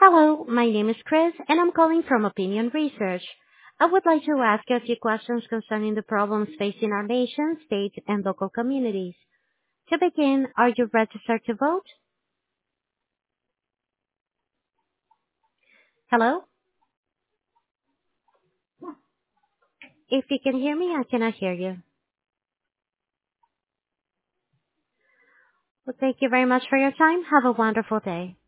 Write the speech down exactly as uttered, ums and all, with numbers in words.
Hello, my name is Chris, and I'm calling from Opinion Research. I would like to ask you a few questions concerning the problems facing our nation, state, and local communities. To begin, are you registered to vote? Hello? If you can hear me, I cannot hear you. Well, thank you very much for your time. Have a wonderful day.